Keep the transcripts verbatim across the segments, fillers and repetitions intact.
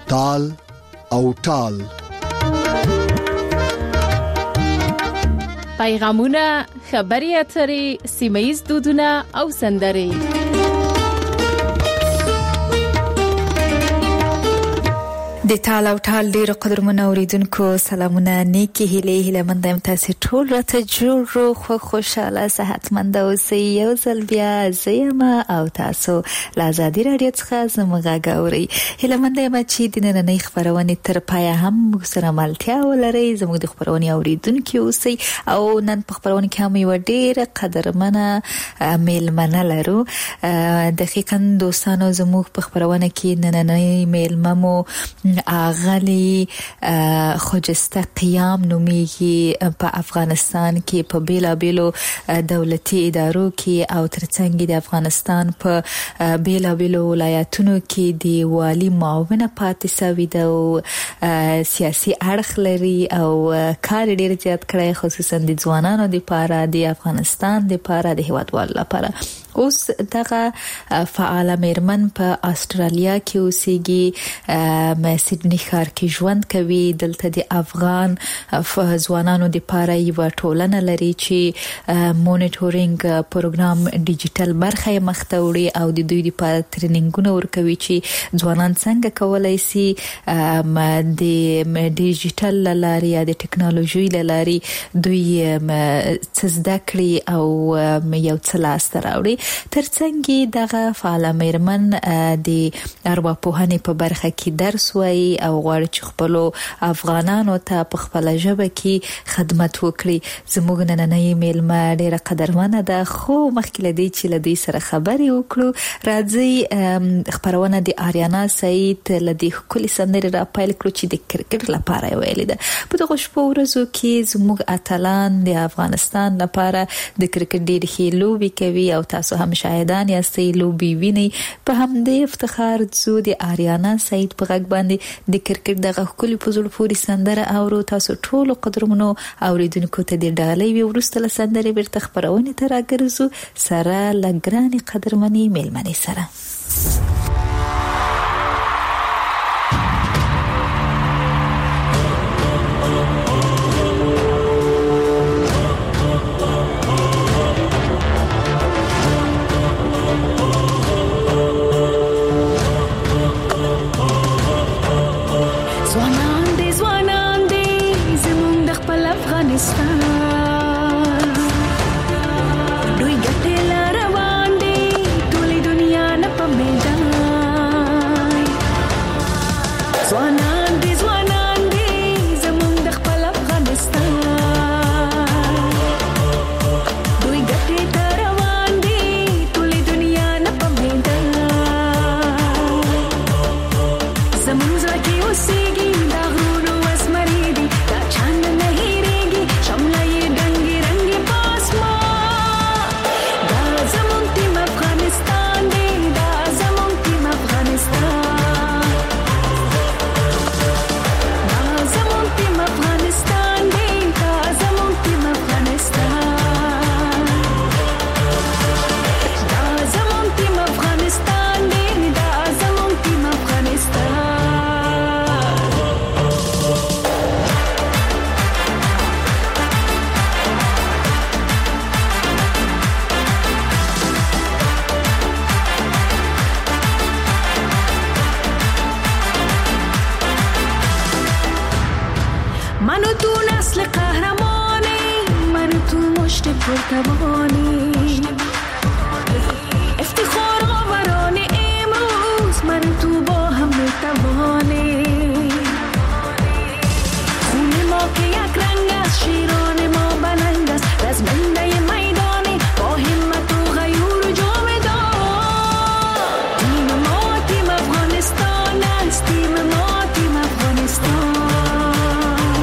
تال او ټال. پیغامونه، خبري اترې، سیمه‌ییز دودونه او سندرې. د ټال او ټال ډیرو قدرمنو اوریدونکو سلامونه، نیکی هیله هیله مند یم تاسو ټول راته جوړ رو خو خوشاله صحتمند اوسئ. یو ځل بیا زیم او تاسو لازادي رادیو څخه زموږ غاوري. هیله مند یم چې د نننۍ خبرونه تر پای هم سره ملتیا ولرئ، زموږ د خبرونه اوریدونکو اوسئ. او نن په خبرونه کې هم یو ډیر قدرمنه میلمنه لرو. دقیقاً دوستانو زموږ په خبرونه کې نننۍ میلممو اغلی خجسته قیام نومیږي په افغانستان کې په بیلا بیلو دولتي ادارو کې او ترڅنګ د افغانستان په بیلا بیلو ولایتونو کې د والی معاونه پاتې سوي ده او سیاسي اړخ لري او کار ډیر زیات کړی، خصوصا د ځوانانو لپاره، د افغانستان لپاره، د هیوادوالو لپاره. اوس دغه فعال میرمن په استرالیا کې اوسېږي، سیدنی ښار کې ژوند کوي. دلته د افغان ځوانانو لپاره یو ټولنه لري چې مونیټورینګ پروګرام ډیجیټل برخه یې مخته وړي او د دوی لپاره ټریننګونه ورکوي چې ځوانان څنګه کولای شي د ډیجیټل لارې یا د ټکنالوژي لارې دوی څه زده کړي او یو څه لاسته راوړي. ترڅنګ دغه فعال میرمن د ارواپوهنې په برخه کې درس وایي او غواړي چې خپل افغانانو ته په خپل ژبه کې خدمت وکړي. زموږ نننۍ میلمه ډیره قدرمنه ده، خو مخکې لدی چې لدی سره خبرې وکړو راځي خبرونه د آریانا سعید لدی خولي سندري را پایل کړو چې د کرکټ لپاره ویلې ده. په دغه شپو ورځو کې زموږ اتلان د افغانستان لپاره د کرکټ ډېر ښه لوبي کوي او تاسو هم شاهدان یاستئ لوبي ویني. په همدې افتخار زو د آریانا سعید په غږ باندې د کرکټ دغه خولي په زړه پورې سندره اورو. تاسو ټول قدرمنو اوریدونکو ته د ډالۍ وی ورسته له سندرې بیرته خبرونه ته راګرځو سره لګراني قدرمنې میلمنې سره.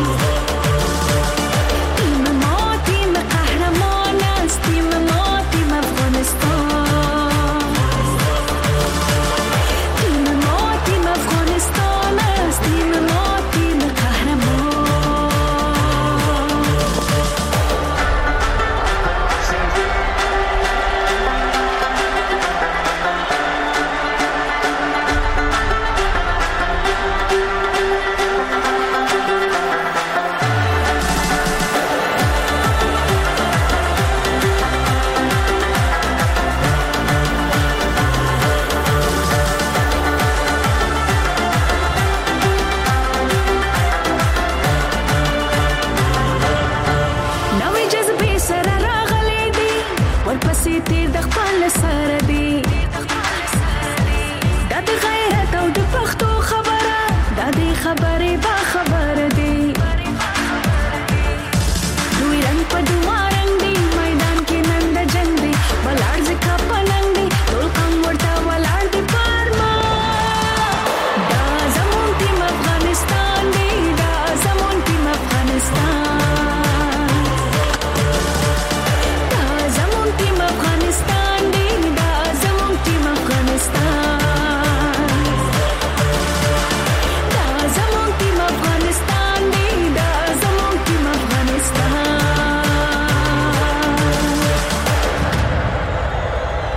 Team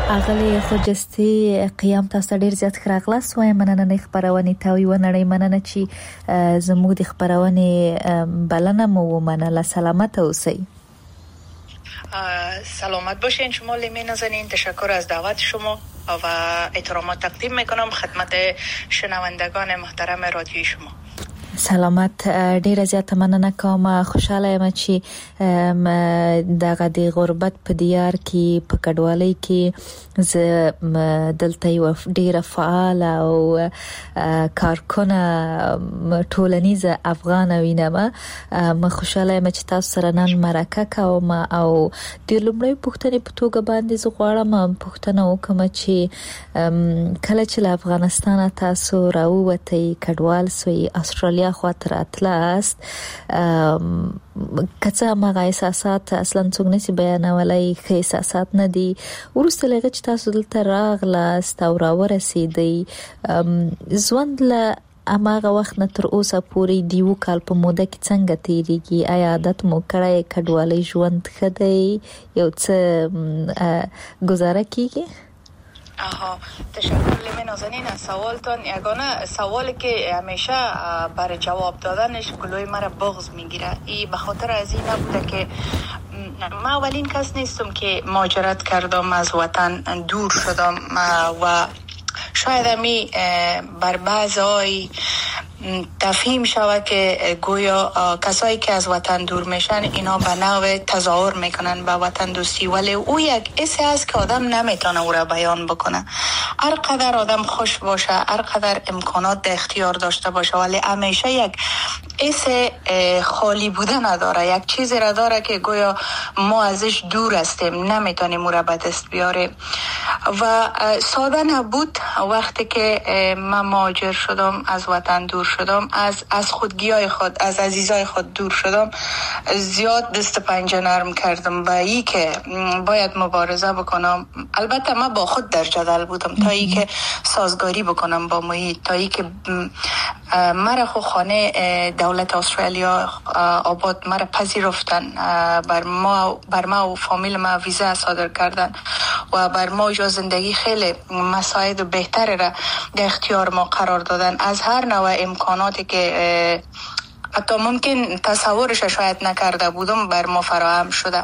اغلی خوجستی قیام تاسو ډیر زیات خراغلاس وای مننه نه خبرونه تاوی و نړۍ مننه چې زموږ د خبرونه بلنه مو مننه سلامت اوسئ. سلامت باشین شما لیمه نازنین. تشکر از دعوت شما و احترامات تقدیم میکنم خدمت شنوندگان محترم رادیوی شما. سلامت. ډیره زیاته مننه کوم. خوشاله یم چې دغه د غربت په دیار کې په کډوالۍ کې ز دلته یو ډیره فعال او کارکونه ټولنیزه افغان وینم. ما خوشاله یم چې تاسو سره نن مرکه کوم او د لومړی پوښتنې په توګه باندې زه غواړم پوښتنه وکم چې کله چې له افغانستان تاسو راووتئ کډوال سوی استرالیا خاطر اتلاست کڅه مغه احساسات اصلا څنګه نسی بیانولای خې احساسات نه دي ورسته لږ چې تاسو دلته راغلاست او راورسېدئ ژوند له اماغه وخت نه تر اوسه پورې دیو کال په موده کې څنګه تیریږي؟ آیا عادت مو کړی کډوالۍ ژوند ښه دی یو څه گزاره کیږي؟ آها تشکر لیمه نازنین از سوالتان. یگانه سوالی که همیشه برای جواب دادنش گلوی مرا بغض میگیره ای به خاطر از این نبوده که من اولین کس نیستم که مهاجرت کردم از وطن دور شدم و شاید همی بر بعضی تفهیم شود که گویا کسایی که از وطن دور میشن اینا به نوع تظاهر میکنن به وطن دوستی ولی او یک حسی است که آدم نمیتونه او را بیان بکنه. هر قدر آدم خوش باشه هر قدر امکانات در اختیار داشته باشه ولی همیشه یک حس خالی بودن نداره. یک چیزی را داره که گویا ما ازش دور هستیم نمیتونیم او را به دست بیاریم و ساده نبود وقتی که من مهاجر شدم از وطن دور شدم از از خودگیای خود از عزیزای خود دور شدم زیاد دست پنجه نرم کردم با ای که باید مبارزه بکنم. البته من با خود در جدل بودم تا ای که سازگاری بکنم با محیط تا ای که مرا خو خانه دولت استرالیا آباد مرا پذیرفتن بر ما بر ما و فامیل ما ویزا صادر کردن و بر ما جا زندگی خیلی مساعد و بهتر را در اختیار ما قرار دادن. از هر نوع امکاناتی که حتی ممکن تصورش شاید نکرده بودم بر ما فراهم شده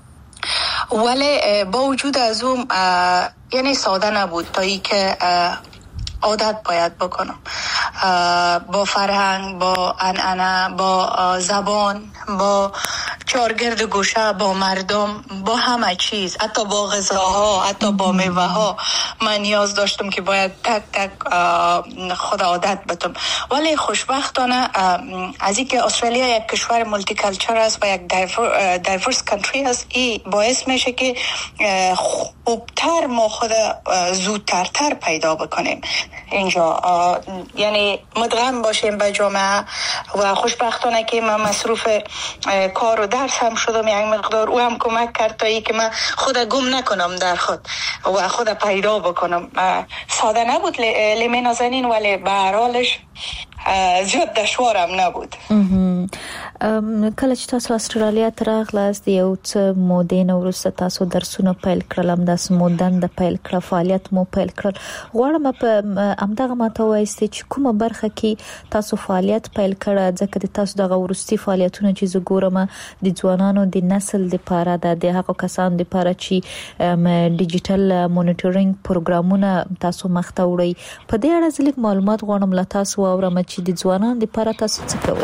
ولی با وجود از اون یعنی ساده نبود تا ای که عادت باید بکنم با فرهنگ با عنعنه با زبان با چارگرد گوشه با مردم با همه چیز حتی با غذاها حتی با میوه ها من نیاز داشتم که باید تک تک خود عادت بدم. ولی خوشبختانه از اینکه استرالیا یک کشور مولتی کالچر است و یک دایورس کانتری است این باعث میشه که خوبتر ما خود زودتر تر پیدا بکنیم اینجا یعنی مدغم باشیم به جامعه و خوشبختانه که من مصروف کار و درس هم شدم یک مقدار او هم کمک کرد تا ای که من خود گم نکنم در خود و خود پیدا بکنم. ساده نبود لیمه نازنین ولی به هر حالش زیاد دشوارم نبود. کله چې تاسو استرالیا ته راغلاست یو څه مودې نه وروسته تاسو درسونه پیل کړل همداسې مو دنده پیل کړه فعالیت مو پیل کړل غواړم په همدغه ماته وایستې چې کومه برخه کې تاسو فعالیت پیل کړه ځکه د تاسو دغه وروستي فعالیتونه چې زه ګورم د ځوانانو د نسل لپاره د هغو کسانو لپاره چې ډیجیټل مونیټورینګ پروګرامونه تاسو مخته وړئ په دې اړه ځلګ معلومات غواړم له تاسو واورم چې د ځوانانو لپاره تاسو څه کوئ؟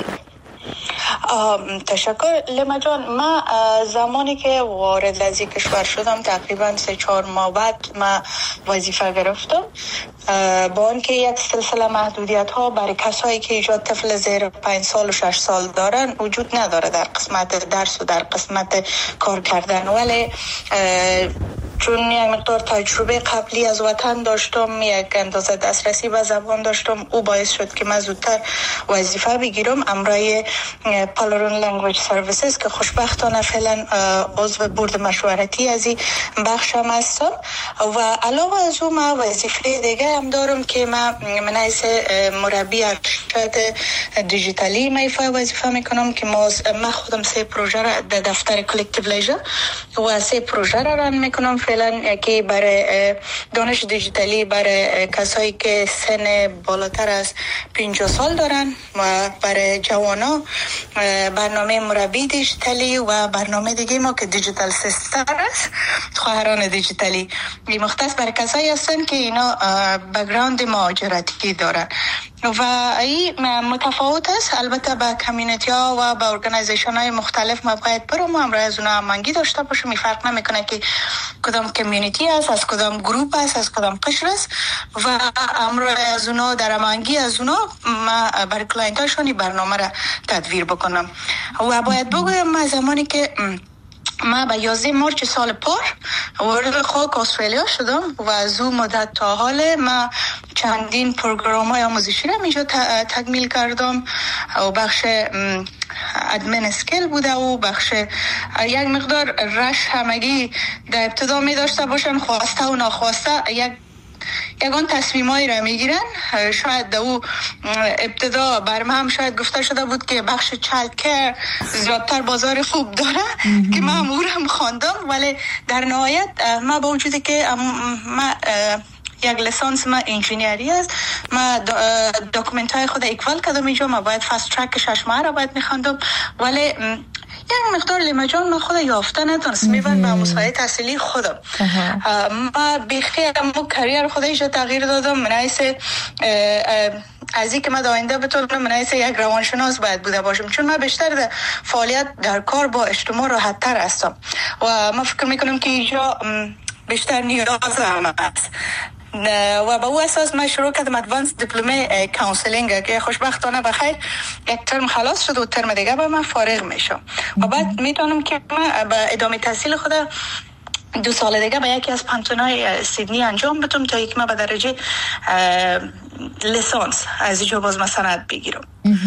تشکر لیما جان. من زمانی که وارد از این کشور شدم تقریبا سه چهار ماه بعد من وظیفه گرفتم با آنکه یک سلسله محدودیت ها برای کسایی که ایجاد طفل زیر پنج سال و شش سال دارن وجود نداره در قسمت درس و در قسمت کار کردن ولی چون یک مقدار تجربه قبلی از وطن داشتم یک اندازه دسترسی به زبان داشتم او باعث شد که من زودتر وظیفه بگیرم امرای پالرون لنگویج سرویسز که خوشبختانه فعلا عضو بورد مشورتی از این بخشم هستم و علاوه از اون من وظیفه دیگه هم دارم که من منیس مربی ارشد دیجیتالی میفای وظیفه میکنم که من خودم سه پروژه را در دفتر کلکتیو لیژر و سه پروژه را ران میکنم فعلا یکی برای دانش دیجیتالی برای کسایی که سن بالاتر از پنجاه سال دارن و برای جوانا برنامه مربی دیجیتالی و برنامه دیگه ما که دیجیتال سیستر است، خواهران دیجیتالی. این مختص برای کسایی هستن که اینا بک‌گراند مهاجرتی دارن و این متفاوت است. البته با کمیونیتی ها و با ارگانیزیشن های مختلف ما باید برم و همراه از اونا هماهنگی داشته باشیم. این فرق نمیکنه که کدام کمیونیتی است، از کدام گروپ است، از کدام قشر است و همراه از اونا در هماهنگی از اونا ما برای کلاینت هاشون برنامه را تدویر بکنم. و باید بگویم ما زمانی که ما با یازده مارچ سال پار وارد خاک استرالیا شدم و از اون مدت تا حال ما چندین پروگرام های آموزشی را میجا تکمیل کردم و بخش ادمن اسکیل بوده و بخش یک مقدار رش همگی در ابتدا می داشته باشن، خواسته و ناخواسته یک یگان تصمیمایی را میگیرن. شاید دو ابتدا برم هم شاید گفته شده بود که بخش چایلد کیر زیادتر بازار خوب داره که من امورم خواندم، ولی در نهایت ما با وجودی که ما یک لیسانس ما انجینیری است، ما داکومنت های خود اکوال کردم اینجا، ما باید فاست ترک شش ماه را باید میخواندم، ولی یک مقدار لیمجان من خود یافته نتونست میبند به مسابقه تحصیلی خودم. ما بیخی امو کریر خود ایجا تغییر دادم. من حیث از این که من داینده بتونم من حیث یک روانشناس باید بوده باشم، چون من بیشتر در فعالیت در کار با اجتماع راحت تر هستم و من فکر میکنم که اینجا بیشتر نیاز هم است و با او اساس من شروع کردم ادوانس دیپلمه کانسلینگ که خوشبختانه بخیر یک ترم خلاص شد و ترم دیگه با من فارغ میشم و بعد میتونم که من با ادامه تحصیل خود دو سال دیگه با یکی از پانتونای سیدنی انجام بدم تا یک ما به درجه لیسانس از اینجا باز مثلا بگیرم.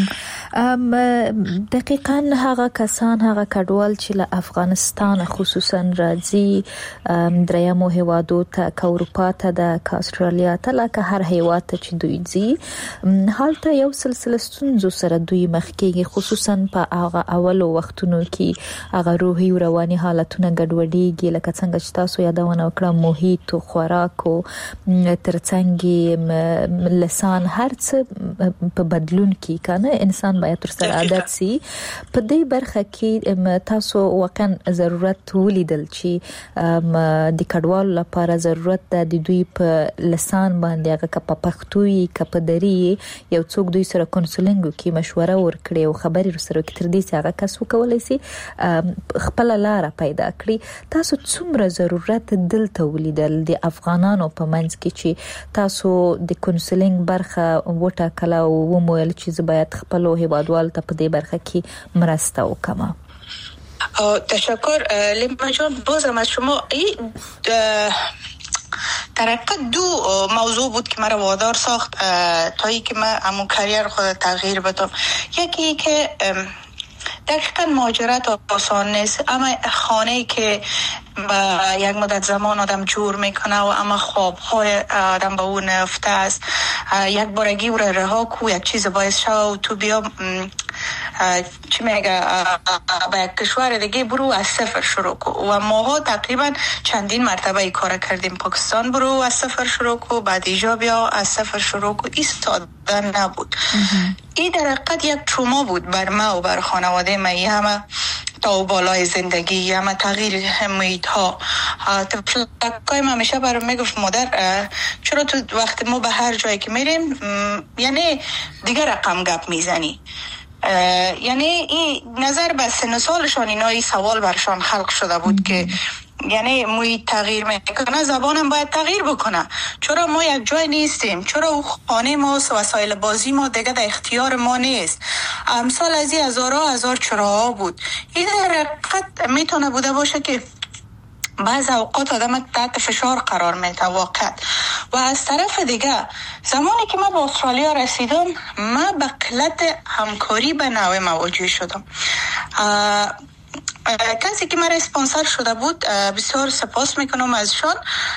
دقیقاً هغه کسان هغه کډوال چې له افغانستان خصوصا راځي دریمو هیوادو ته که اروپا ته ده که استرالیا ته لکه هر هیواد ته چې دوی ځي هلته یو سلسله ستونزو سره دوی مخ کېږي، خصوصا په هغه اولو وختونو کې هغه روحي او رواني حالتونه ګډوډېږي لکه څنګه چې تاسو یادونه وکړه محیط او خوراک او ترڅنګ لسان هر څه په بدلون کې کنه انسان باید تر سره عادت سي. په دې برخه کې تاسو واقعا ضرورت ولیدل چې د کډوالو لپاره ضرورت ده د دوی په لسان باندې هغه که په پښتو یې که په دري یو څوک دوی سره کونسلینګ وکړي، مشوره ورکړي او خبرې سره وکړي تر دې چې هغه کس وکولای سي خپل لاره پیدا کړي. تاسو څومره ضرورت دلته ولیدل د افغانانو په منځ کې چې تاسو د کونسلینګ برخه وټاکله او ومویل چې زه باید خپل هیوادوال ته په دې برخه کې مرسته وکړم؟ تشکر لیما جان. بازم از شما این در حقیقت دو موضوع بود که مرا وادار ساخت تا ای که من امون کریر خود تغییر بدم. یکی که دقیقا مهاجرت آسان نیست، اما خانه‌ای که با یک مدت زمان آدم جور میکنه و اما خوابهای آدم با اون نفته است، یک بارگی او را رها کو یک چیز باعث شو و تو بیا چی میگه با یک کشور دیگه برو از صفر شروع کو. و ماها تقریبا چندین مرتبه ای کار کردیم. پاکستان برو از صفر شروع کو، بعد ایجا بیا از صفر شروع کو. این ساده نبود. این در حقیقت یک تروما بود بر ما و بر خانواده ما. ای همه تا و بالای زندگی، همه تغییر محیط ها. تفلکای ما همیشه برام میگفت مادر چرا تو وقت ما به هر جایی که میریم یعنی دیگه رقم گپ میزنی، یعنی این نظر به سن سالشان اینا این سوال برشان خلق شده بود که یعنی محیط تغییر میکنه، زبانم باید تغییر بکنه، چرا ما یک جای نیستیم، چرا او خانه ما و وسایل بازی ما دیگه در اختیار ما نیست. امثال از این هزارها هزار چراها بود. این در حقیقت میتونه بوده باشه که بعض اوقات آدم تحت فشار قرار میده واقعا. و از طرف دیگه زمانی که من به استرالیا رسیدم من به قلت همکاری به نوع مواجه شدم. کسی که من اسپانسر شده بود بسیار سپاس میکنم ازشان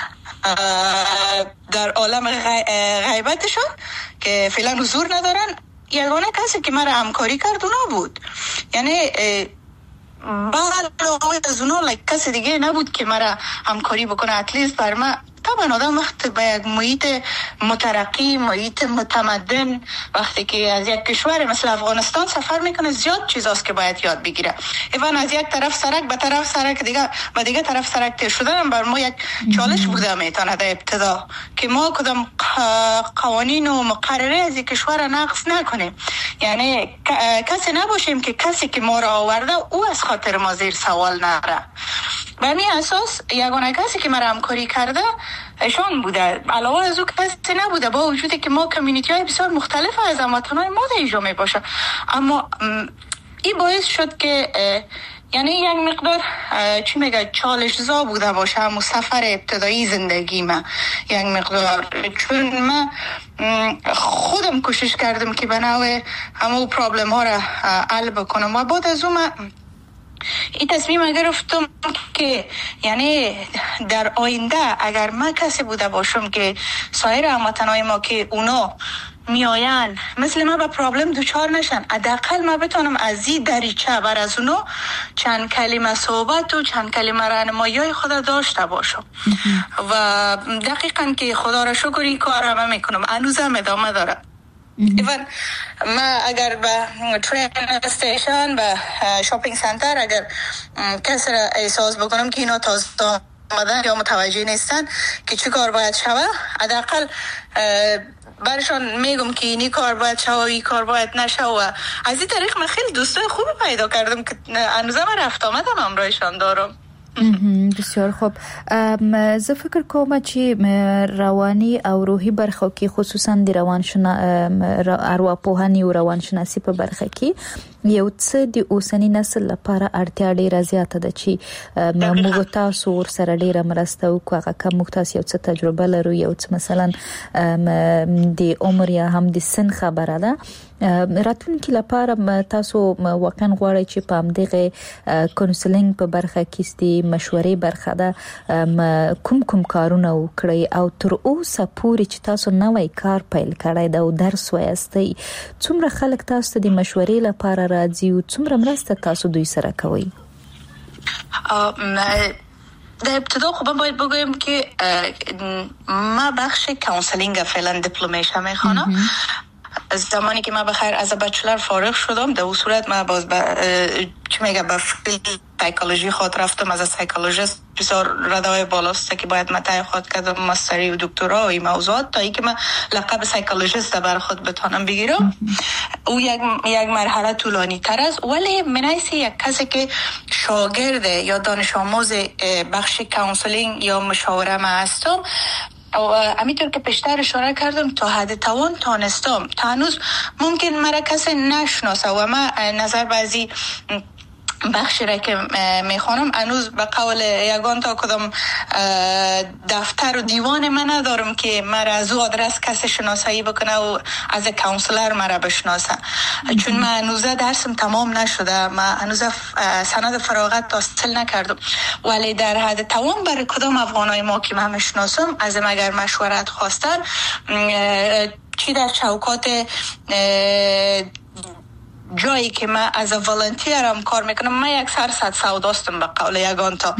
در عالم غیبتشان که فعلا حضور ندارن. یگانه کسی که من همکاری کرد اونا بود. یعنی بعد از اونا کسی دیگه نبود که مرا همکاری بکنه. اتلیست بر من طبعا آدم وقت به یک محیط مترقی، محیط متمدن، وقتی که از یک کشور مثل افغانستان سفر میکنه زیاد چیزاست که باید یاد بگیره. ایوان از یک طرف سرک به طرف سرک دیگه به دیگه طرف سرک تیر شدن بر ما یک چالش بوده میتونه در ابتدا که ما کدام قوانین و مقرره از یک کشور نقض نکنیم. یعنی کسی نباشیم که کسی که ما را آورده او از خاطر ما زیر سوال نره. به همین اساس یگانه کسی که مرا همکاری کرده ایشان بوده. علاوه از او کسی نبوده، با وجودی که ما کمیونیتی های بسیار مختلف از هموطنان ما در اینجا می باشه. اما این باعث شد که یعنی یک مقدار چی میگه چالش زا بوده باشه همون سفر ابتدایی زندگی من یک مقدار، چون من خودم کوشش کردم که به نوع همون پرابلم ها را حل بکنم و بعد از اون من این تصمیم گرفتم که یعنی در آینده اگر من کسی بوده باشم که سایر هموطنای ما که اونا میاین مثل ما به پرابلم دوچار نشن، حداقل ما بتونم از این دریچه بر از اونا چند کلمه صحبت و چند کلمه راهنمایی خود داشته باشم. و دقیقاً که خدا را شکر این کار را میکنم، هنوزم ادامه داره. ایوان ما اگر به ترین استیشن و شاپینگ سنتر اگر کسی را احساس بکنم که اینا تازه آمدن یا متوجه نیستن که چی کار باید شوه، حداقل برشان میگم که اینی کار باید شوه و این کار باید نشوه. و از این طریق من خیلی دوستای خوبی پیدا کردم که هنوزم رفت آمدم همراهشان دارم. بسیار خوب. زه فکر کوم چې رواني او روحي برخه کې خصوصا د روانشناسي ارواپوهنې او روانشناسي په برخه کې یو څه د اوسنی نسل لپاره اړتیا ډیره زیاته ده چې موږ تاسو ور سره ډیره مرسته وکړو. هغه کوم موږ تاسو یو څه تجربه لرو، یو څه مثلا د عمر یا هم د سن خبره ده، راتلونکي لپاره تاسو واقعا غواړئ چې په همدغه کونسلینګ په برخه کې ستې مشورې برخه ده کوم کوم کارونه وکړئ او تر اوسه پورې چې تاسو نوې کار پیل کړئ دا او درس وایستئ، څومره خلک تاسو د مشورې لپاره راځي او څومره مرسته تاسو دوی سره کوئ؟ در ابتدا خب من باید بگویم که ما بخش کانسلینگ فعلا دیپلمش هم میخوانم. زمانی که من بخیر از بچلر فارغ شدم در اون صورت من باز با چی میگه با سایکولوژی خود رفتم، از سایکولوژیست بسیار ردای بالاست که باید متای خود کردم ماستری و دکترا و این موضوعات تا ای که من لقب سایکولوژیست بر خود بتانم بگیرم. او یک یک مرحله طولانی تر است، ولی منایسی یک کسی که شاگرد یا دانش آموز بخش کانسلینگ یا مشاوره ما هستم و همینطور که پیشتر اشاره کردم تا حد توان تانستم تا هنوز ممکن مرا کسی نشناسه و من نظر بعضی بخشی را که میخوانم هنوز به قول یگان تا کدام دفتر و دیوان من ندارم که مرا از او آدرس کسی شناسایی بکنه و از کانسلر مرا بشناسه، چون من هنوز درسم تمام نشده، من هنوز سند فراغت حاصل نکردم. ولی در حد توان برای کدام افغانای ما که من میشناسم از اگر مشورت خواستن چی در چوکات جایی که من از والنتیرم کار میکنم، من یک سر صد سوداستم به قول یگان تا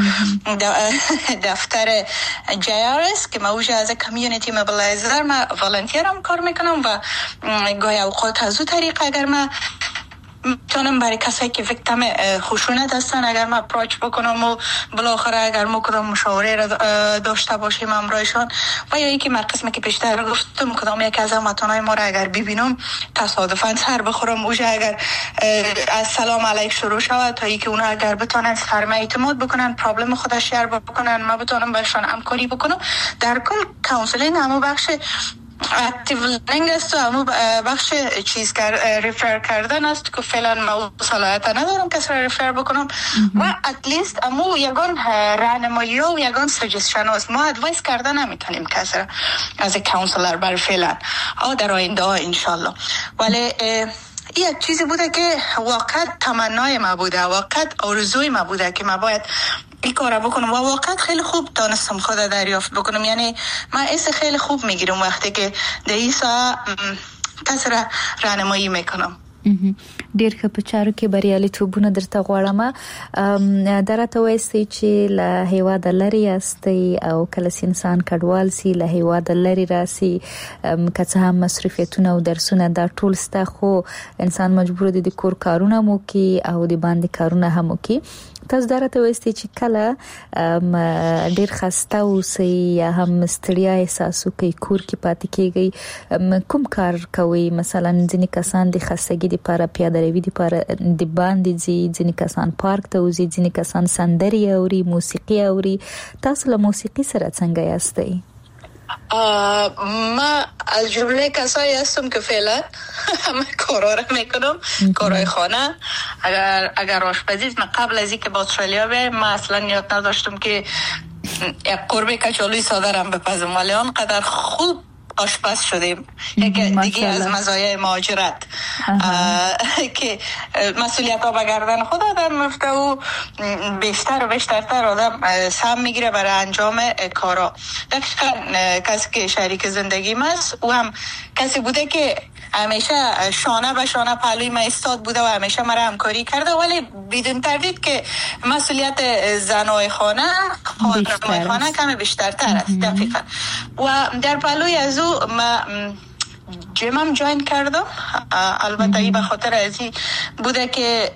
دفتر جی آر اس که من اوجه از کمیونیتی موبیلایزر من والنتیرم کار میکنم و گاهی اوقات از او طریق اگر من میتونم برای کسایی که ویکتیم خشونت هستن اگر من اپروچ بکنم و بالاخره اگر ما کدام مشاوره را داشته باشیم همراهشان، و یا اینکه من قسمی که پیشتر گفتم کدام یک از هموطنای ما را اگر ببینم تصادفاً سر بخورم اوجه اگر از سلام علیک شروع شود تا اینکه اونا اگر بتونن فرمای اعتماد بکنن پرابلم خودش شیر بکنن ما بتونم برشان همکاری بکنم. در کل کانسلینگ همون بخش اکتیو لرنینگ است و همون بخش چیز کر ریفر کردن است که فعلا ما صلاحیت ندارم کسی را ریفر بکنم و اتلیست همون یگان راهنمایی و یگان سجستشن است، ما ادوایس کردن نمیتونیم کسی را از کانسلر بر فعلا آ در آینده ها انشالله. ولی این یک چیزی بوده که واقعا تمنای ما بوده، واقعا آرزوی ما بوده که ما باید این کار بکنم و واقعا خیلی خوب دانستم خود دریافت بکنم. یعنی من ایسه خیلی خوب میگیرم وقتی که در این ساعت کسی را راهنمایی میکنم. ډیر ښه په چارو کې بریالیتوبونه درته غواړم. درته وایي چې له هیواد لري استي او کله انسان کډوال سي له هیواد لري راسي که څه هم مصرفیتونه او درسونه دا ټول ستا، خو انسان مجبور دی د کور کارونه مو کوي او د باندې کارونه هم کوي. تاسو درته وایي چې کله ډیر خسته اوسئ یا هم ستړیا احساس کوي کور کې پاتې کیږي، کوم کار کوي؟ مثلا ځینې کسان د خستګي لپاره پیاده روي لپاره د باندې ځي، ځینې کسان پارک ته وځي، ځینې کسان سندري اوري، موسیقي اوري. تاسو له موسیقي سره څنګه یاستئ؟ ما از جمله کسایی هستم که فعلا همه کارا را میکنم، کارهای خانه. اگر اگر آشپزی، من قبل از اینکه با استرالیا بیایم ما اصلا نیت نداشتم که یک قرمه کچالوی ساده را بپزم، ولی آنقدر خوب آشپز شدیم. یک دیگه از مزایای مهاجرت که مسئولیت ها به گردن خود آدم میفته و بیشتر و بیشترتر آدم سهم میگیره برای انجام کارا. دقیقا کسی که شریک زندگیم است او هم کسی بوده که همیشه شانه به شانه پهلوی ما ایستاد بوده و همیشه مرا همکاری کرده، ولی بدون تردید که مسئولیت زنای خانه خانمای خانه کمی بیشترتر است. دقیقا. و در پهلوی از او ما جیمم جوین کردم. البته ای به خاطر از این بوده که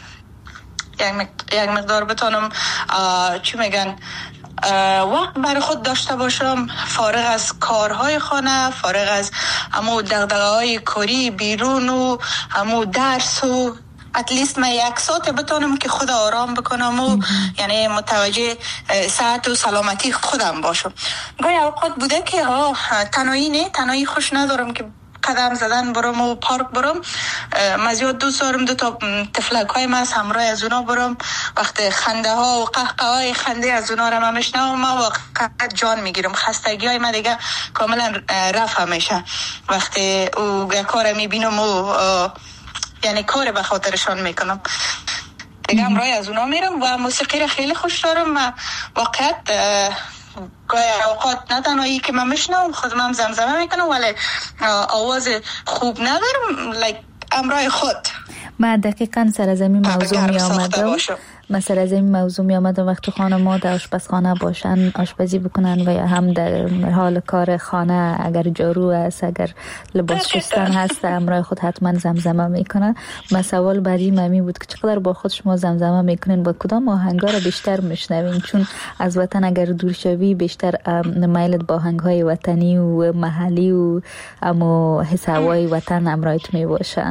یک مقدار بتونم چی میگن وقت برای خود داشته باشم، فارغ از کارهای خانه، فارغ از همو دغدغه‌های کاری بیرون و همو درس و اتلیست من یک ساعت بتونم که خود آرام بکنم و یعنی متوجه صحت و سلامتی خودم باشم. گاهی اوقات بوده که ها تنهایی نه، تنهایی خوش ندارم که قدم زدن برم و پارک برم. من زیاد دوست دارم دو تا تفلک های من همراه از اونا برم. وقت خنده ها و قهقه های خنده از اونا رو من میشنوم، من واقعا جان میگیرم. خستگی های من دیگه کاملا رفت میشه وقتی او کار میبینم و یعنی کار به خاطرشان میکنم. دیگه همراه از اونا میرم و موسیقی رو خیلی خوش دارم. من واقعا گاهی اوقات نه تنهایی که من میشنم خودم هم زمزمه میکنم، ولی آواز خوب ندارم لایک امرای خود. ما دقیقاً سر از این موضوع می آمدم من سر از این موضوع می آمدم وقتی خانم‌ها در آشپزخانه باشن، آشپزی بکنن و یا هم در حال کار خانه، اگر جارو است، اگر لباس شستن هست، امرای خود حتما زمزمه میکنن. ما سوال بعدی ممی بود که چقدر با خود شما زمزمه میکنین، با کدام آهنگا رو بیشتر میشنوین؟ چون از وطن اگر دور شوی بیشتر میلت با آهنگ‌های وطنی و محلی و اما حس هوای وطن امرایت می باشه.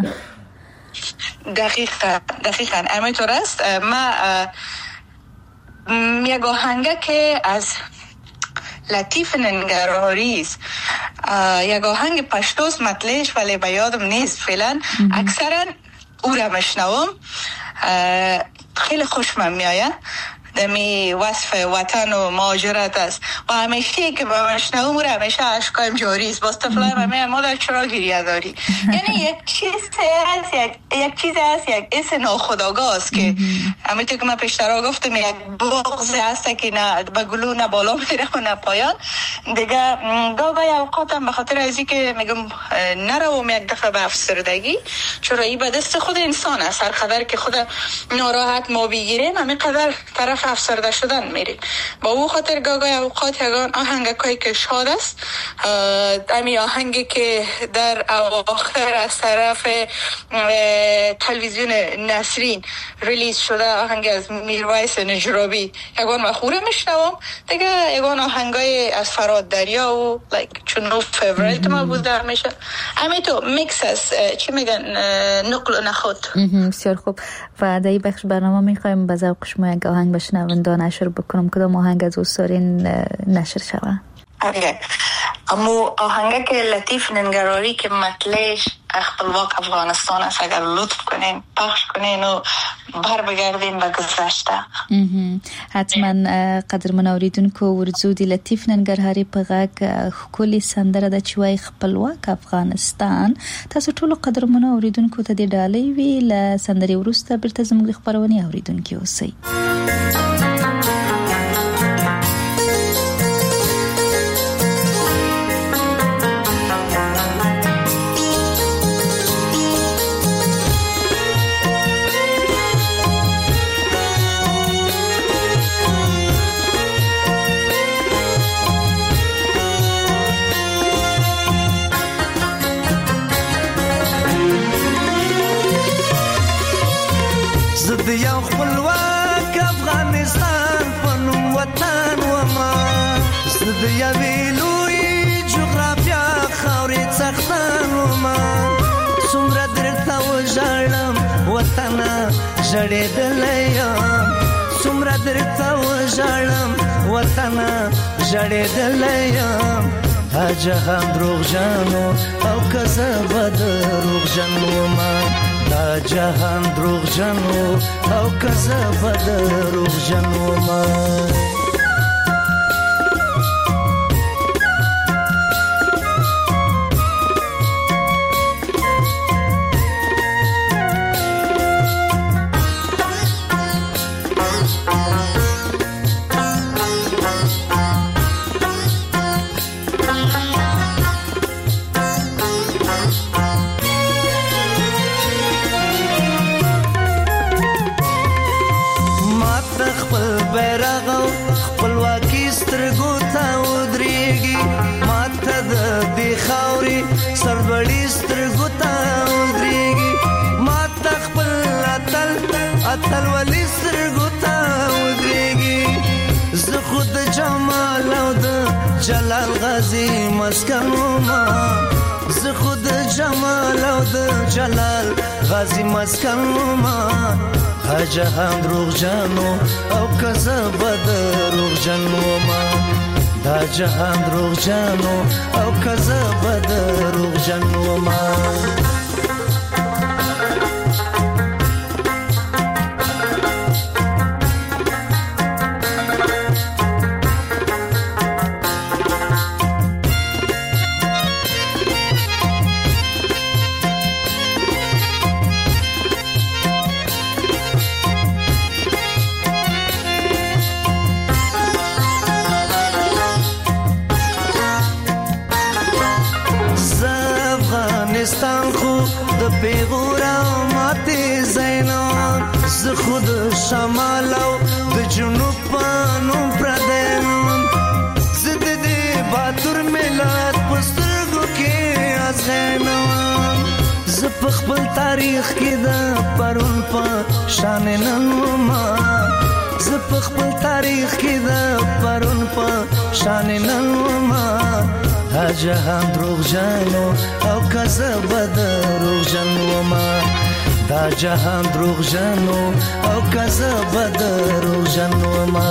دقیقا دقیقا همینطور است. ما یک آهنگه که از لطیف ننگرهاری است، یک آهنگ پشتوست مطلعش ولی به یادم نیست فعلا. اکثرا او را مشنوم، خیلی خوشم میآید. دمی وصف وطن و مهاجرت است و همیشه که با مشنوم رو همیشه اشکایم جاری است. باز طفلای همه مادر چرا گریه داری؟ یعنی یک چیز هست، یک یک چیز هست، یک حس ناخودآگاه است که همونطور که من پیشتر گفتم یک بغض هست که نه به گلو نه بالا میره و نه پایان. دیگه گاهی اوقاتم به خاطر ازی که میگم نروم یک دفعه به افسردگی، چرا این به دست خود انسان است. هر قدر که خود ناراحت ما بگیریم همین قدر طرف افسرده شدن میریم. با او خاطر گاهی اوقات یگان آهنگایی که شاد است، امی آهنگی که در اواخر از طرف تلویزیون نسرین ریلیز شده، آهنگ از میرویس نجرابی، یگان مخوره میشنوم. دیگه یگان آهنگای از فراد دریا و لایک چونو فیوریت ما بوده میشه. امی تو میکس است، چی میگن، نقل و نخود. بسیار خوب. و در این بخش برنامه میخوایم به ذوق شما یک آهنگ بشنونده نشر بکنم. کدام آهنگ از دوستارین نشر شود؟ اوکی. امو آهنگه که لطیف ننگراری که مطلعش خپلواک افغانستان است، اگر لطف کنین پخش کنین و بر بگردین به گذشته. حتما. قدرمن اوریدونکو ورزو دی لطیف ننگرهاری په غږ ښکلې سندره ده چې وایي خپلواک افغانستان. تاسو ټول قدرمن اوریدونکو ته د ډالۍ وی له سندرې وروسته بیرته زموږ خبرونه اوریدونکو اوسئ. وطن وما زد یوی لوی جغرافیا خاورې څښتن وما څومره درته وژاړم وطنه ژړېدلی یم څومره درته وژاړم وطنه ژړېدلی یم دا جهان دروغجن او که زه به دروغجن ومه دا جهان دروغجن او که زه به دروغجن ومه سربړی سترګو ته ودرېږي ما ته خپل اتل اتل ولې سترګو ته ودرېږي زه خو د جمال او د جلال غازي مسکن ومه زه خو د جمال او د جلال غازي مسکن ومه دا جهان دروغجن او که زه به دروغجن ومه دا جهان دروغجن او که زه به دروغجن ومه افغانستان خو د پیغور او ماتې زینان زه خو د شمال او د جنوب په نوم پردی نوم زه د دې باتور ملت په سترګو کې ازغینوم زه په خپل تاریخ کې د پرون په شان نن ومه زه په خپل تاریخ کې د پرون په شان نن ومه دا جهان دروغجن او که زه به دروغجن ومه دا جهان دروغجن او که زه به دروغجن ومه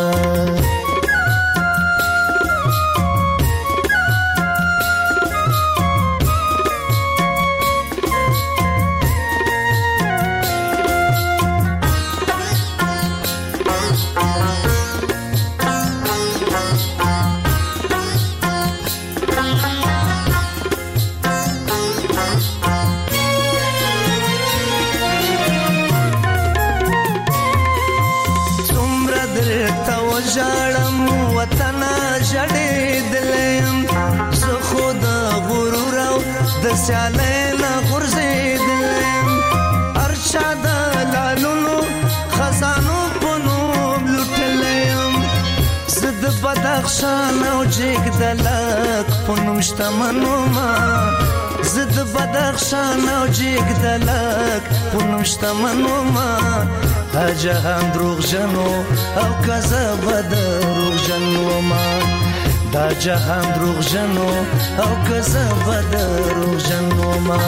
ژړم وطنه ژړېدلی یم زه خو د غرور او د سیالۍ نه غورځېدلی یم هر چا د لالونو خزانو په نوم لوټلی یم زه د بدخشان او جګدلک په نوم شتمن ومه زه د بدخشان او جګدلک په نوم شتمن ومه دا جهان دروغجن او که زه به دروغجن ومه دا جهان دروغجن او که زه به دروغجن ومه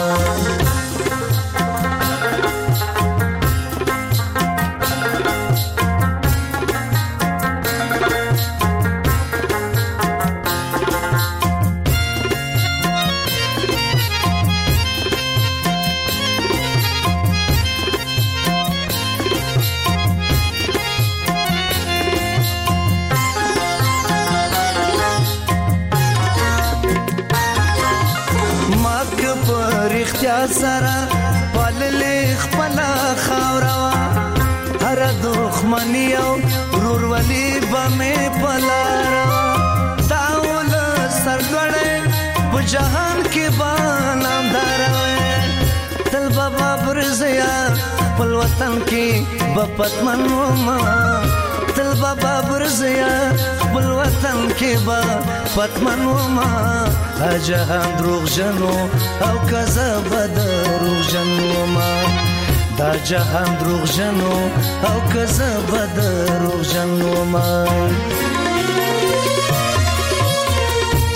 سره پاللې خپله خاوره وه هره دښمني او ورورولي به مې په لاره وه دا ولس سرلوړی په جهان کې به نامداره وی تل به بابر زیا خپل وطن کې به پتمن ومه تل به بابر زیا خپل وطن کې به پتمن ومه دا جهان دروغجن او که زه به دروغجن ومه دا جهان دروغجن او که زه به دروغجن ومه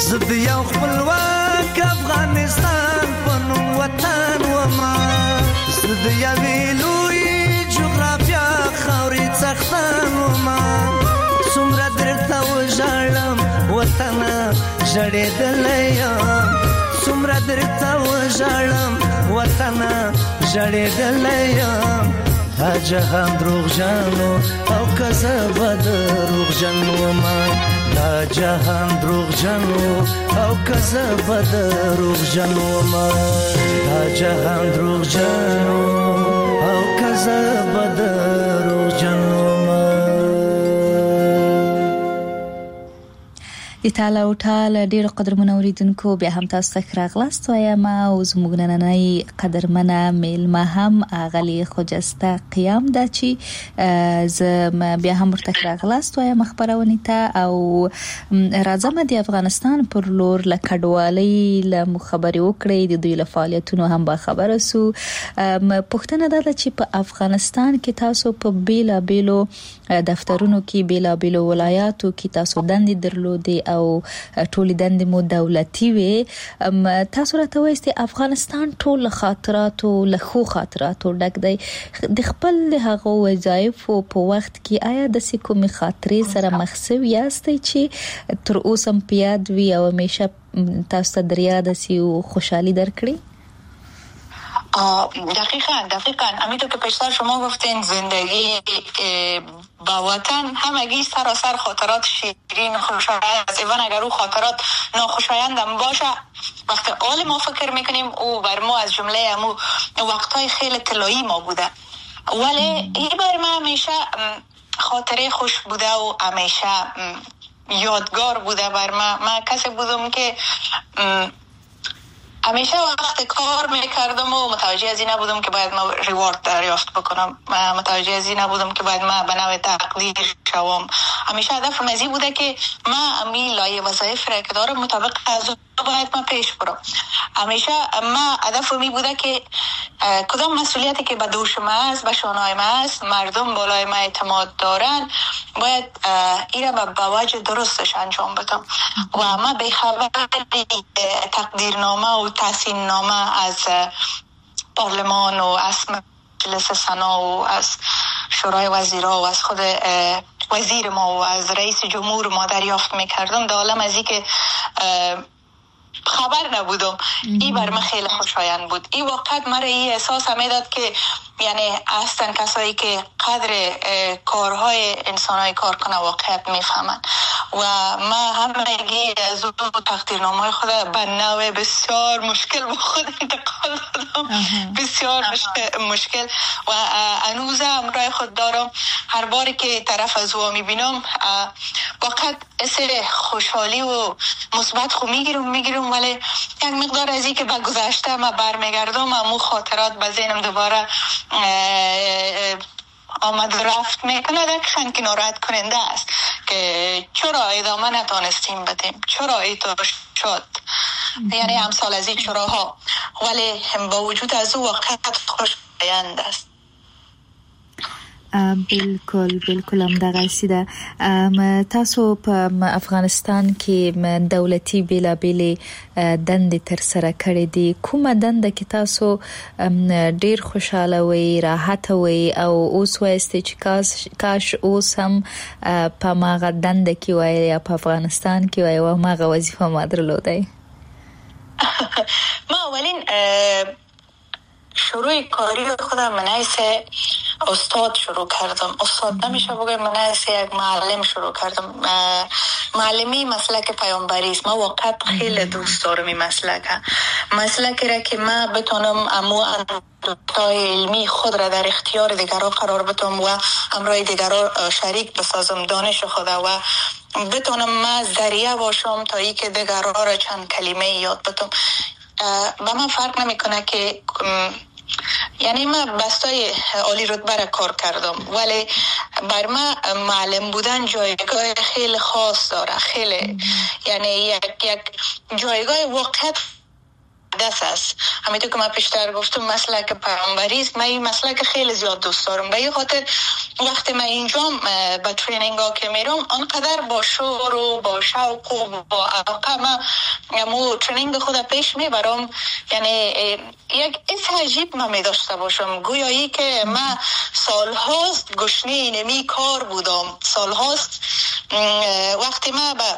زد یو خپلواک افغانستان پنوم وطن وما زد یوی لوی جغرافیا خاوری څښتن وما څومره درته وژاړم وطنه ژړېدلی یم څومره درته وژاړم وطنه ژړېدلی یم دا جهان دروغجن او که زه به دروغجن ومه دا جهان دروغجن او که زه به دروغجن ومه دا جهان دروغجن او که زه به دروغجن ومه. د تعالی او تعالی ډیر قدرمنو اوریدونکو بیا هم تاسو ته راغلاست وایم او زموږ نننۍ قدرمنه میلمه هم اغلی خجسته قیام ده چې زه بیا هم ورته راغلاست وایم خبرونه ته او راځم د افغانستان پر لور له کډوالۍ له مخبري وکړې د دوی له فعالیتونو هم با خبره سو پښتنه ده چې په افغانستان کې تاسو په بیلا بیلو دفترونو کې بیلا بیلو ولایاتو کې تاسو دندې درلودې او ټول دندې مو دولتي وي تاسو راته وایئ افغانستان ټول خاطرات او له خو خاطرات ډک دی د خپل هغه وظایف په وخت کې آیا د کومې خاطرې سره مخسو یاستئ چې تر اوسه په یاد وي او همیشه تاسو ته در یاد سي او خوشحالي درکړي؟ دقیقاً دقیقاً همینطور که پیشتر شما گفتین زندگی با وطن همگی سراسر خاطرات شیرین خوشایند است. ایوان اگر او خاطرات ناخوشایند هم باشه وقتی آل ما فکر میکنیم او بر ما از جمله امو وقتهای خیلی طلایی ما بوده ولی این بر ما همیشه خاطره خوش بوده و همیشه یادگار بوده بر ما. من کسی بودم که همیشه وقت کار میکردم و متوجه از این نبودم که باید ما ریوارد دریافت بکنم متوجه از این نبودم که باید ما به نوع تقدیر شوم همیشه هدفم از این بوده که ما امی لایه وظایف را که دارم مطابق از باید ما پیش برم همیشه ما هدفم این بوده که کدام مسئولیتی که به دوش ما است به شانهای ما است مردم بالای ما اعتماد دارن باید این را به وجه درستش انجام بدم و ما به خبر تقدیرنامه و تحسین نامه از پارلمان و از مجلس سنا و از شورای وزیرا و از خود وزیر ما و از رئیس جمهور ما دریافت میکردم در عالم از این که خبر نبودم این بر من خیلی خوشایند بود. این وقت مرا این احساس میداد که یعنی هستن کسایی که قدر کارهای انسانهای کار کنه واقعیت میفهمن و ما همگی از اون تقدیرنامه خود به نوع بسیار مشکل به خود انتقال دادم بسیار مشکل و هنوز امرای خود دارم هر باری که طرف از او میبینم واقعا اصل خوشحالی و مثبت خو میگیرم میگیرم ولی یک مقدار از این که به گذشته ما برمیگردم امو خاطرات به ذهنم دوباره آمد رفت میکنه دقیقاً که ناراحت کننده است که چرا ادامه نتانستیم بدیم چرا ایتو شد یعنی امثال از این چراها ولی با وجود از او وقت خوشایند است. بالکل بالکل هم دغه سیده تاسو په افغانستان کې دولتي بیلا بیل دند تر سره کړې دي کومه دند کې تاسو ډیر خوشاله وي راحت وي او اوس وایسته چې کاش کاش اوس هم په ماغه دند کې وای یا په افغانستان کې وای او ماغه وظیفه ما درلودای؟ ما اولین شروع کاری خودم منایس استاد شروع کردم استاد نمیشه بگم منایس یک معلم شروع کردم معلمی مسلک پیامبری است ما واقعا خیلی دوست دارم این مسلک مسلکی را که ما بتونم امو دکترای علمی خود را در اختیار دیگران قرار بدم و امرای دیگران شریک بسازم دانش خود و بتونم ما ذریعه باشم تا ای که دیگران را چند کلمه یاد بدم با من فرق نمیکنه که یعنی من بستای عالی رتبه را کار کردم ولی بر من معلم بودن جایگاه خیلی خاص داره خیلی یعنی یک یک جایگاه واقعا مقدس است. همینطور که من پیشتر گفتم مسلک پیامبری است. من این مسلک خیلی زیاد دوست دارم. به این خاطر وقتی من اینجا به ترینینگ ها که میرم آنقدر با شور و با شوق و با علاقه من مو ترینینگ خود پیش میبرم. یعنی یک حس عجیب من میداشته باشم، گویایی که من سالهاست گشنه اینمی کار بودم. سالهاست وقتی من به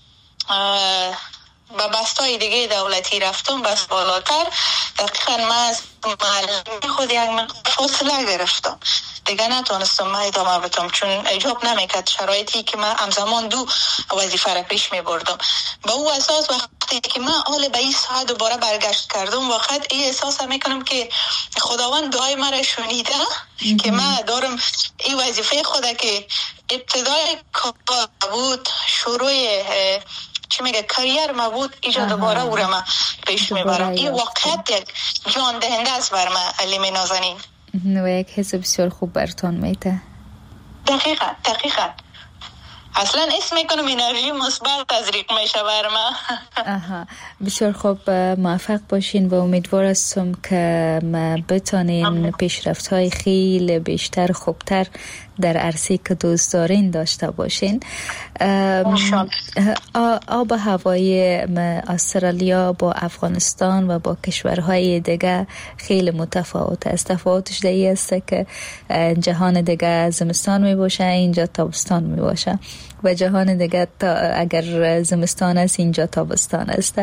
به بستای دیگه دولتی رفتم بس بالاتر، دقیقا من از معلمی خود یک مقدار فاصله گرفتم دیگه، نتونستم من ادامه بدم چون ایجاب نمیکرد شرایطی که من همزمان دو وظیفه را پیش می بردم. با او اساس وقتی که من حال به این ساعت دوباره برگشت کردم وقت این احساس میکنم که خداوند دعای من را شنیده که من دارم این وظیفه خود که ابتدای کار بود، شروع چی میگه کریر ما بود، ایجا دوباره او را من پیش میبرم. این واقعیت یک جان دهنده است بر من علیم نازنین و یک حس بسیار خوب برتان میده. دقیقا دقیقا اصلا اسم میکنم انرژی مثبت تزریق میشه بر من. آها بسیار خوب، موفق باشین و امیدوار هستم که بتانین پیشرفت های خیلی بیشتر خوبتر در عرصه که دوست دارین داشته باشین. آب و هوای استرالیا با افغانستان و با کشورهای دیگه خیلی متفاوت است. تفاوتش در این است که جهان دیگه زمستان می باشه، اینجا تابستان می باشه و جهان دیگه تا اگر زمستان است اینجا تابستان است.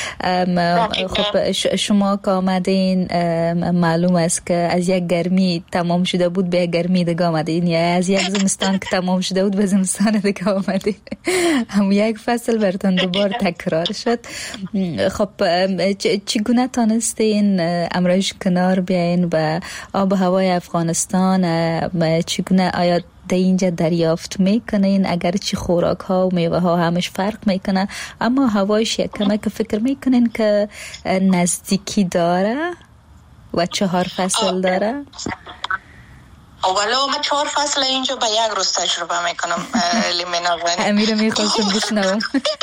خب شما که آمدین معلوم است که از یک گرمی تمام شده بود به یک گرمی دیگه آمدین، یا از یک زمستان که تمام شده بود به زمستان دیگه آمدین. هم یک فصل براتون دوبار تکرار شد. خب چگونه تانستین امروز کنار بیاین و آب و هوای افغانستان چگونه آیا در اینجا دریافت میکنین؟ اگر چی خوراک ها و میوه ها همش فرق میکنه اما هوایش یک کمه که فکر میکنین که نزدیکی داره و چهار فصل داره؟ اولا من چهار فصل اینجا به یک روز تجربه میکنم. لیمنا امیر میخواستم بشنوم.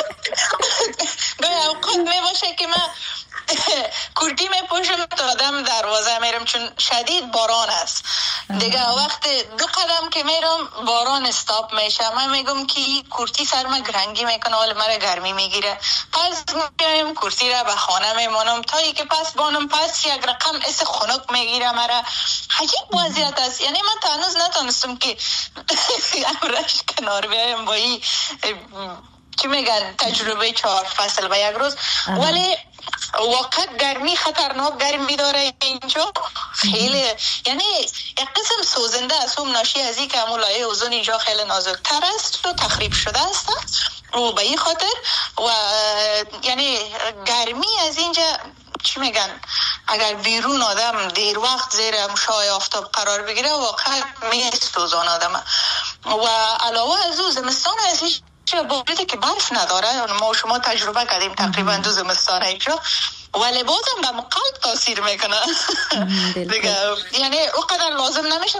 گاهی اوقات میباشه که من کورتی میپوشم تا آدم دروازه میرم چون شدید باران است دیگه. وقت دو قدم که میرم باران استاپ میشه، من میگم که کورتی سر من گرنگی میکنه حال مرا گرمی میگیره، پس میگم کورتی را به خانه میمانم تا ای که پس بانم پس یک رقم اس خنک میگیره مرا. عجیب وضعیت است. یعنی من تا هنوز نتونستم که امرش کنار بیایم با این چی میگن تجربه چهار فصل و یک روز. ولی واقعا گرمی خطرناک گرمی داره اینجا خیلی، یعنی یک قسم سوزنده است. هم ناشی از این که همون لایه اوزون اینجا خیلی نازکتر است و تخریب شده است و به این خاطر و یعنی گرمی از اینجا چی میگن اگر بیرون آدم دیر وقت زیر مشعاع آفتاب قرار بگیره واقعا میسوزان آدم. و علاوه از او زمستان از چه بوده که برف نداره، ما شما تجربه کردیم تقریبا دو زمستان اینجا، ولی بازم به قلب تاثیر میکنه دیگه. یعنی اونقدر لازم نمیشه.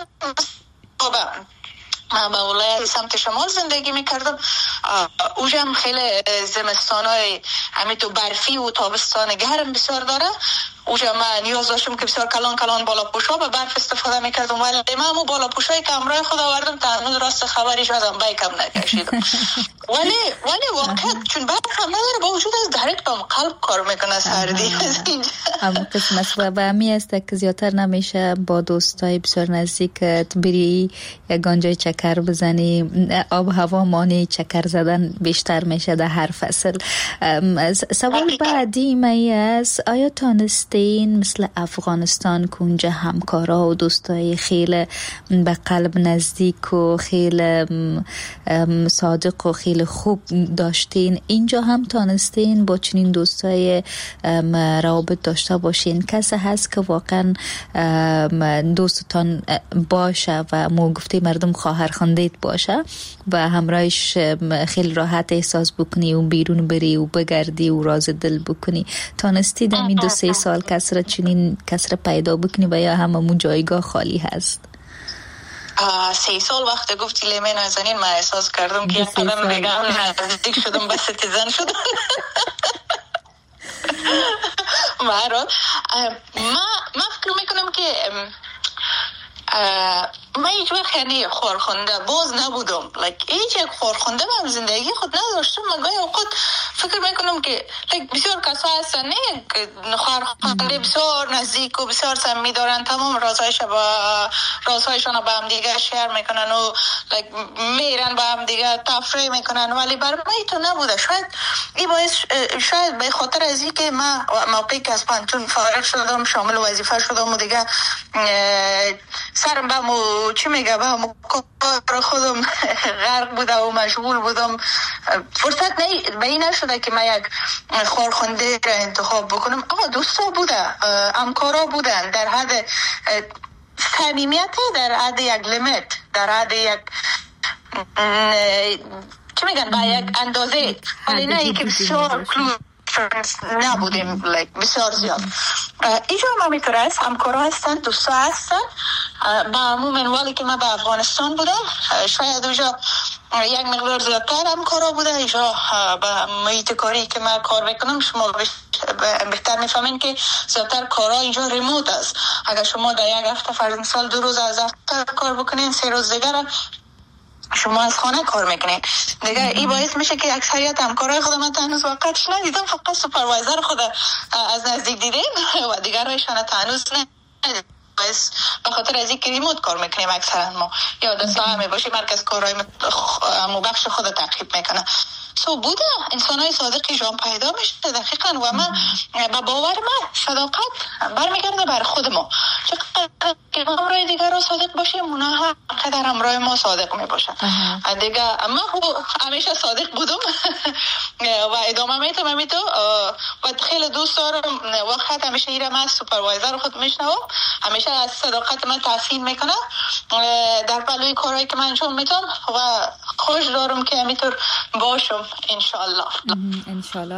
من به ولایت سمت شمال زندگی میکردم، اوجا هم خیلی زمستان های همین تو برفی و تابستان گرم بسیار داره. اوجا من نیاز داشتم که بسیار کلان کلان بالا پوشا به برف استفاده میکردم، ولی من همون بالا پوشایی که امرای خود آوردم تا هنوز راست خبریش ازم بیکم نکشیدم. ولی ولی واقعا چون برف هم نداره با وجود از دایرکت هم قلب کار میکنه سردی هم قسم است و همی است که زیادتر نمیشه با دوستای بسیار نزدیکت بری یک گنجای چکر بزنی. آب هوا مانع چکر زدن بیشتر میشه در هر فصل. سوال بعدی می است آیا تانستین مثل افغانستان که اونجا همکارا و دوستای خیلی به قلب نزدیک و خیلی صادق و خیلی خوب داشتین، اینجا هم تانستین با چنین دوستای روابط داشته باشین؟ کسی هست که واقعا دوستتان باشه و مو گفته مردم خواهر خواندیت باشه و همراهش خیلی راحت احساس بکنی و بیرون بری و بگردی و راز دل بکنی؟ تانستی در این دو سه سال کسر چنین کسر پیدا بکنی و یا هممون جایگاه خالی هست؟ سه سال وقت گفتی لیمه نازنین من احساس کردم که قدم بگم نزدیک شدم به ستیزن شدم. برات ما ما فکر میکنم که من هیچ وقت یعنی خورخونده باز نبودم، لایک هیچ یک خورخونده من زندگی خود نداشتم. من گاهی اوقات فکر میکنم که لایک بسیار کسا هستن نه خورخونده بسیار نزدیک و بسیار صمیمی دارن، تمام رازهایش با رازهایشون با هم دیگه شیر میکنن و لایک میرن با هم دیگه تفریح میکنن، ولی برای من تو نبوده. شاید این باعث شاید به خاطر از این که من موقعی که از پانتون فارغ شدم شامل وظیفه شدم و دیگه سرم به مو چی میگه به مو کار خودم غرق بوده و مشغول بودم، فرصت نه به این نشده که من یک خورخنده را انتخاب بکنم. اما دوستا بوده، همکارا بودن در حد صمیمیت، در حد یک لیمیت، در حد یک چی میگن با یک اندازه، ولی نه که بسیار کلوز نبودیم like بسیار زیاد. اینجا ما میتونه است همکارا هستن، دوستا هستن. با عموم ولی که من به افغانستان بودم شاید اونجا یک مقدار زیادتر همکارا بوده. اینجا به محیط کاری که من کار میکنم شما بهتر میفهمین که زیادتر کارا اینجا ریموت است. اگر شما در یک هفته فرض مثال دو روز از هفته کار بکنین، سه روز دیگر شما از خانه کار میکنین دیگه. این باعث میشه که اکثریت همکارای خودم من هنوز واقعاش ندیدم، فقط سوپروایزر خود از نزدیک دیدیم و دیگرایشان هنوز ندیدم. باعث به خاطر از اینکه ریموت کار میکنیم اکثرا ما یا دستگاه همه باشه مرکز کارهای مو بخش خود تعقیب میکنه. سو بوده انسان های صادقی جان پیدا میشه دقیقا و من با باور من صداقت برمیگرده بر خود ما. چقدر که امرای دیگر رو صادق باشیم اونا قدر امرای ما صادق میباشن دیگه. من همیشه صادق بودم و ادامه میتونم همیتو و خیلی دوست دارم وقت همیشه ایره من سوپروایزر خود میشنم، همیشه از صداقت من تحسین میکنه در پلوی کارهایی که من انجام میتونم و خوش دارم که همینطور باشم انشالله. انشالله.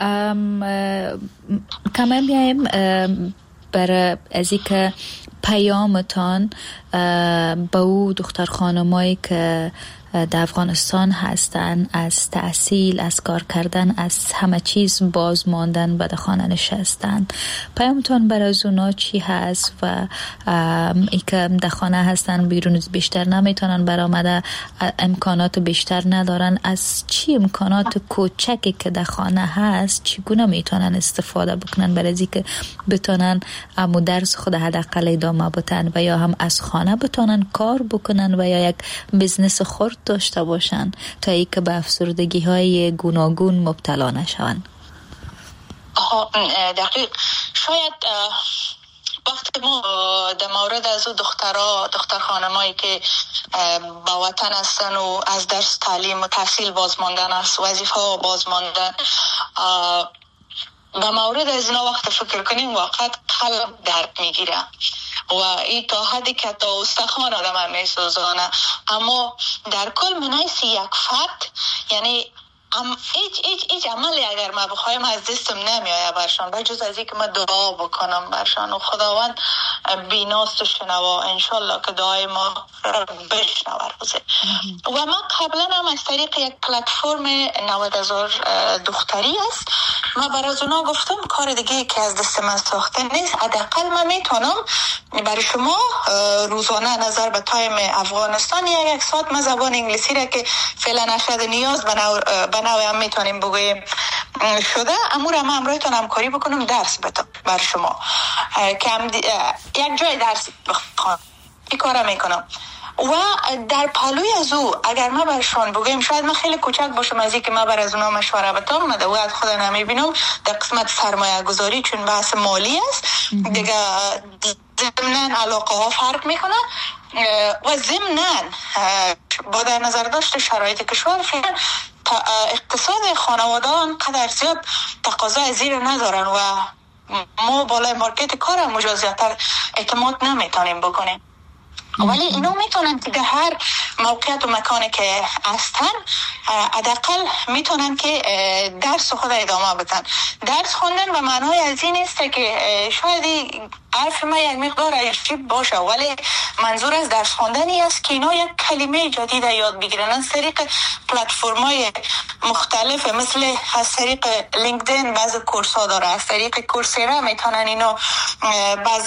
کمان بیایم برای ازی که پیامتان به او دختر خانمایی که در افغانستان هستن از تحصیل، از کار کردن، از همه چیز باز ماندن و در خانه نشستن، پیامتان برای اونا چی هست؟ و ای که در خانه هستن بیرون بیشتر نمیتونن برآمده، امکانات بیشتر ندارن، از چی امکانات کوچکی که در خانه هست چگونه میتونن استفاده بکنن برای از که بتونن امو درس خود حداقل ادامه بدن و یا هم از خانه بتونن کار بکنن و یا یک بزنس خرد داشته باشن تا ای که به افسردگی های گوناگون مبتلا نشون؟ دقیق. شاید وقتی ما در مورد از دخترها دختر خانمایی که با وطن هستن و از درس تعلیم و تحصیل باز ماندن، از وظیفه ها باز ماندن، به مورد از اینا وقت فکر کنیم واقعا قلب درد میگیره و این تا حدی که تا استخوان آدم هم میسوزانه. اما در کل منایسی یک فرد یعنی ام ایچ ایچ ایچ عملی اگر ما بخوایم از دستم نمیایه برشان بجز از اینکه من دعا بکنم برشان و خداوند بیناست و شنوا انشالله که دعای ما بشنوه روزه. و من قبلا هم از طریق یک پلتفرم نود هزار دختری است من برای اونا گفتم کار دیگه که از دست من ساخته نیست، حداقل من میتونم برای شما روزانه نظر به تایم افغانستان یا یک ساعت من زبان انگلیسی را که فعلا نشد نیاز به نوع هم میتونیم بگویم شده امور هم همراهتون همکاری بکنم درس بدم بر شما که هم دی... یک جای درس بخوام این کارم میکنم. و در پالوی از او اگر ما برشان بگویم شاید من خیلی کوچک باشم از اینکه ما بر از اونا مشوره بدم، من دو از خود نمیبینم در قسمت سرمایه گذاری چون بحث مالی است دیگه ضمناً علاقه ها فرق میکنه و ضمناً با در نظر داشت شرایط کشور فعلا اقتصاد خانواده انقدر زیاد تقاضا از زیر ندارن و ما بالای مارکت کار هم مجازیتر اعتماد نمیتونیم بکنیم. ولی اینا میتونن که هر موقعیت و مکانی که هستن حداقل میتونن که درس خود ادامه بدن. درس خوندن به معنای از این است که شاید حرف ما یک مقدار عجیب باشه ولی منظور از درس خوندنی است که اینا یک کلمه جدید یاد بگیرن از طریق پلتفرم‌های مختلف مثل از طریق لینکدین بعض کورس ها داره، از طریق کورسیرا میتونن اینو بعض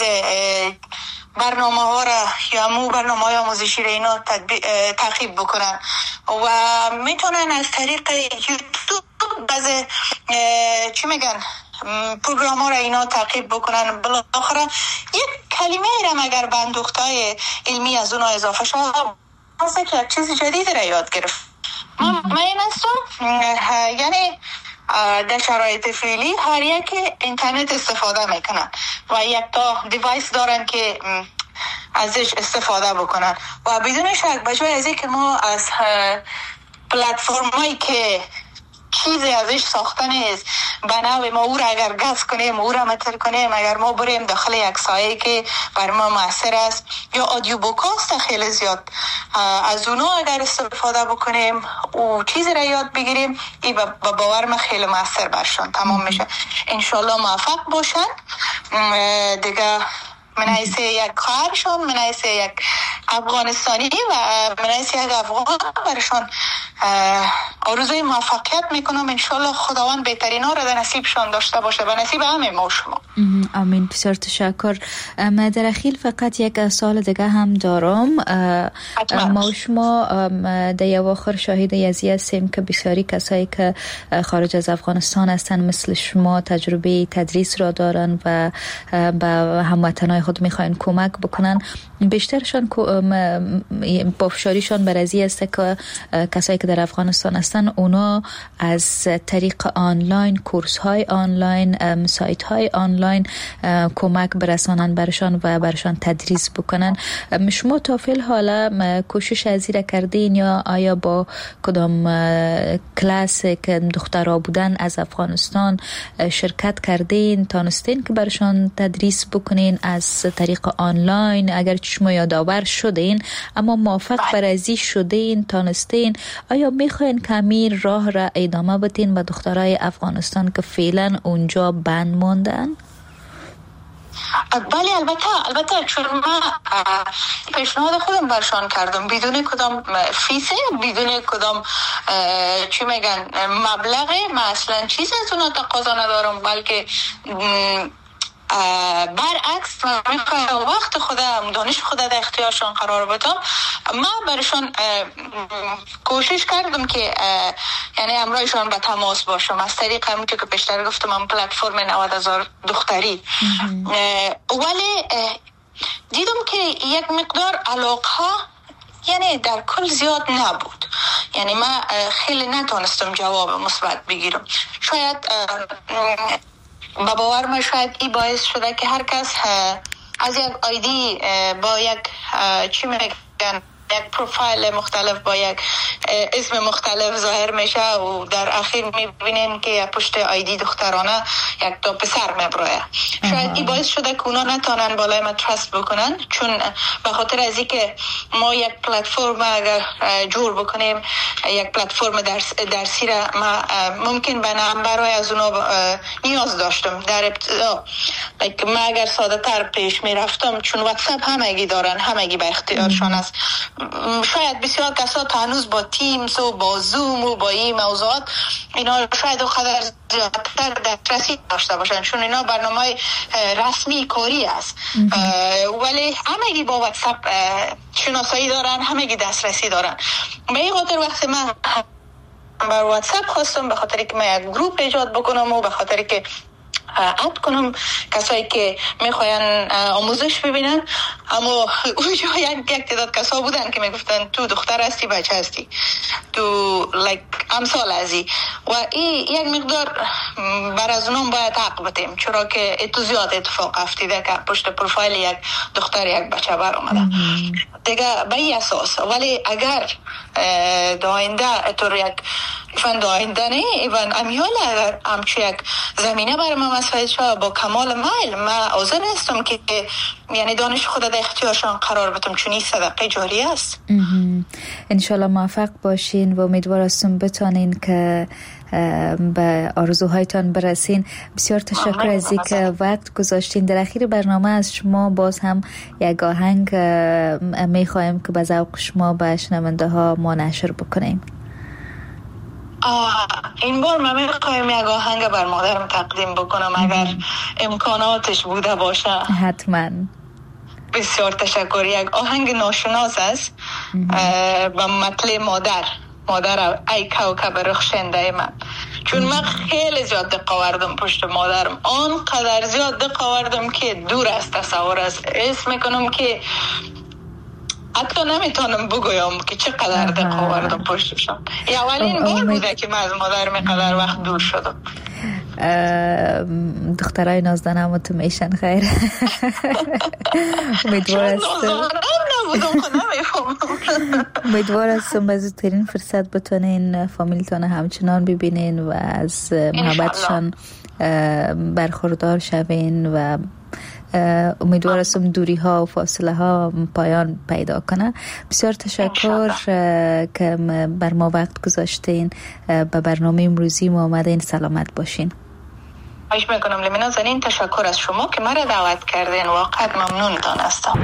برنامه ها را یا مو برنامه های آموزشی را اینا تعقیب بکنن و میتونن از طریق یوتیوب بعض چی میگن پروگرام ها را اینا تعقیب بکنن. بالاخره یک کلمه را اگر به اندوختهای علمی از اونها اضافه شد مثلا که یک چیز جدید را یاد گرفت. من این هستم یعنی در شرایط فعلی هر یک اینترنت استفاده میکنن و یک تا دیوایس دارن که ازش استفاده بکنن و بدون شک بجای از اینکه ما از پلتفرمایی که چیزی ازش ساخته نیست به نوع ما او را اگر گز کنیم او را متر کنیم، اگر ما بریم داخل یک سایه که بر ما مؤثر است یا آدیو بوکاست خیلی زیاد از اونا اگر استفاده بکنیم و چیزی را یاد بگیریم این با باور من خیلی مؤثر برشان تمام میشه. انشالله موفق باشن دیگه. من حیث یک خواهرشون، من حیث یک افغانستانی و من حیث یک افغان برشان آرزوی موفقیت میکنم. انشالله خداوند بهترین ها را در نصیبشان داشته باشه و نصیب همه ما شما. آمین. بسیار تشکر. من در اخیر فقط یک سال دیگه هم دارم. ما شما در اواخر شاهد یزی هستیم که بسیاری کسایی که خارج از افغانستان هستن مثل شما تجربه تدریس را دارن و به هموطنای خود میخواین کمک بکنن. بیشترشان پافشاریشان بر ازی است که کسایی که در افغانستان هستن اونا از طریق آنلاین، کورس های آنلاین، سایت های آنلاین کمک برسانن برشان و برشان تدریس بکنن. شما تا فیل حالا کوشش ازی را کردین یا آیا با کدام کلاس که دخترها بودن از افغانستان شرکت کردین، تانستین که برشان تدریس بکنین از طریق آنلاین؟ اگر شما یادآور شدین اما موفق بر ازی شدین، تانستین، آیا میخواین کمی راه را ادامه بدین با دخترای افغانستان که فعلا اونجا بند ماندن؟ بله البته البته چون من پیشنهاد خودم برشان کردم بدون کدام فیسه، بدون کدام چی میگن مبلغه، من اصلا چیز از اونا تقاضا ندارم، بلکه برعکس من میخوایم وقت خودم، دانش خودم در اختیارشان قرار بدم. من برشان کوشش کردم که یعنی همراهشان به تماس باشم از طریق همونطور که پیشتر گفتم من پلتفرم نود هزار دختری. ولی دیدم که یک مقدار علاقه یعنی در کل زیاد نبود، یعنی من خیلی نتونستم جواب مثبت بگیرم. شاید با باور من شاید این باعث شده که هر کس از یک آیدی با یک چی میگن یک پروفایل مختلف با یک اسم مختلف ظاهر میشه و در اخیر میبینیم که پشت آیدی دخترانه یک تا پسر میبروه. شاید این باعث شده که اونا نتونن بالای ما ترست بکنن، چون به خاطر از اینکه ما یک پلتفرم اگر جور بکنیم، یک پلتفرم درس درسی را ما ممکن به نمبر از اونا نیاز داشتم در ابتدا. من اگر ساده تر پیش میرفتم، چون واتساپ همگی دارن، همگی به اختیارشان است، شاید بسیار کسا تا هنوز با تیمز و با زوم و با این موضوعات اینا شاید و قدر زیادتر دسترسی داشته باشن، چون اینا برنامه رسمی کاری است. ولی همگی با واتساپ شناسایی دارن، همگی دسترسی دارن. به این خاطر وقتی من بر واتساپ خواستم، به خاطر که من یک گروپ ایجاد بکنم و به خاطر که اد کنم کسایی که میخواین آموزش ببینن، اما اونجا یک تعداد کسا بودن که میگفتن تو دختر هستی، بچه هستی، تو لایک امثال ازی و این یک مقدار بر از اونم باید حق بدیم، چرا که اتو زیاد اتفاق افتیده که پشت پروفایل یک دختر یک بچه بر آمده دیگه به این اساس. ولی اگر داینده اتور یک ایوان داینده نه ایوان امیال اگر همچو یک زمینه برای من مساعد شد، با کمال میل من حاضر هستم که یعنی دانش خود در اختیارشان قرار بدم، چون این صدقه جاری است. انشالله موفق باشین و امیدوار هستم بتانین که به آرزوهایتان برسین. بسیار تشکر از اینکه وقت گذاشتین. در اخیر برنامه از شما باز هم یک آهنگ میخوایم که به ذوق شما به شنونده ها ما نشر بکنیم. این بار من میخوایم یک آهنگ بر مادرم تقدیم بکنم اگر امکاناتش بوده باشه. حتما. بسیار تشکر. یک آهنگ ناشناس است با مطلع مادر مادر ای کوکب رخشنده من، چون من خیلی زیاد دق آوردم پشت مادرم، آنقدر زیاد دق آوردم که دور از تصور است. اسم میکنم که حتی نمیتونم بگویم که چقدر دق آوردم پشتشم. اولین بار بوده که من از مادر میقدر وقت دور شدم. دخترای نازدانم و تو میشن خیر. امیدوار هستم امیدوار هستم به زودترین فرصت بتونین فامیلتان همچنان ببینین و از محبتشان برخوردار شوین و امیدوار هستم دوری ها و فاصله ها پایان پیدا کنه. بسیار تشکر که بر ما وقت گذاشتین، به برنامه امروزی ما آمدین. سلامت باشین. خواهش میکنم لیمینا زنین. تشکر از شما که مرا دعوت کردین، واقعا ممنون دانستم.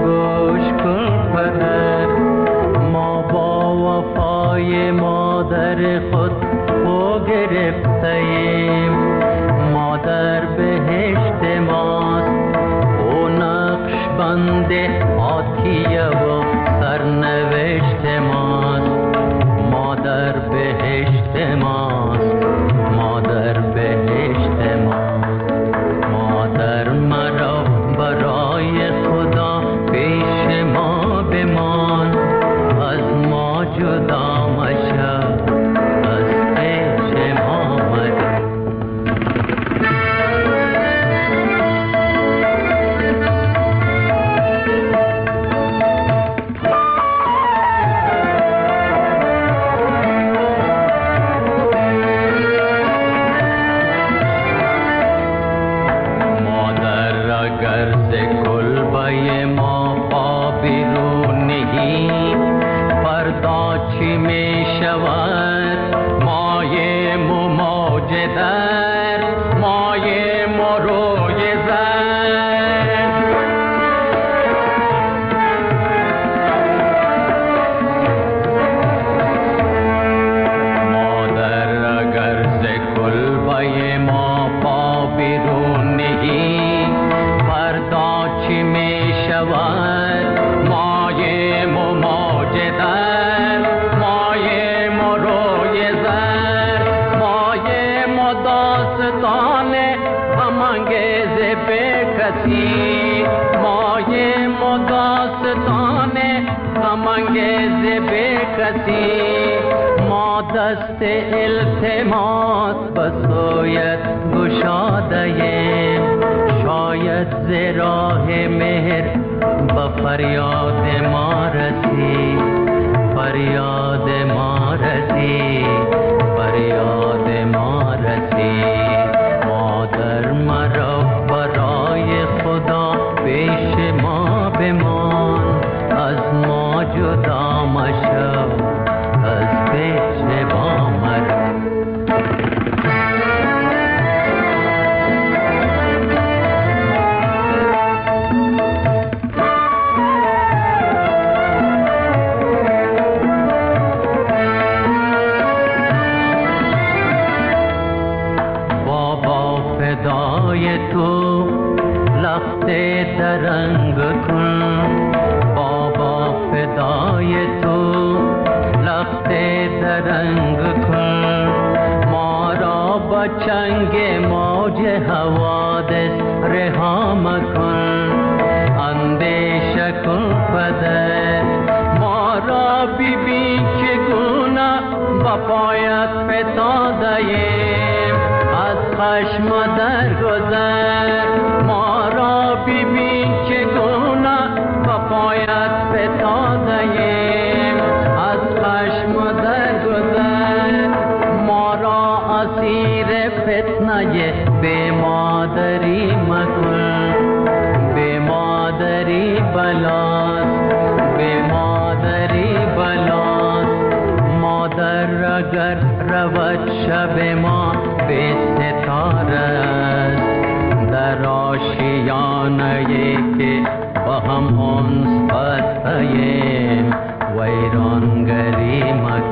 ما با وفای مادر ز کلبه ما پا بیرون نهی فردا چی می شود مایم و موج در مایم و روی زر مادر اگر ز کلبه ما پا بیرون نهی فردا چی می شود مایم و موج در مایم و روی زر مایم و داستان غمانگیز بے کسی مایم و داستان غمانگیز بے کسی ما دست التماس بسویت گشاده‌ایم شاید ز راه مهر با فریاد ما رسی فریاد ما رسی فریاد ما رسی مادر مرا برای خدا پیش ما بمان از ما جدا مشو از پیش ما مرا فدای تو لخت درنگ کن بابا فدای تو لخت درنگ کن ما را با چنگ موج حوادث رها مکن اندیشه کن پدر ما را ببین چگونه با پایت فتاده‌ایم از خشم درگذر ما را ببین چگونه با پایت فتاده‌ایم از خشم درگذر ما را اسیر فتنه بی مادری مکن بی مادری بلاست بی مادری بلاست مادر اگر رود شب ما به ستاره است در آشیانه که با هم انس بسته‌ایم ویرانگری مکن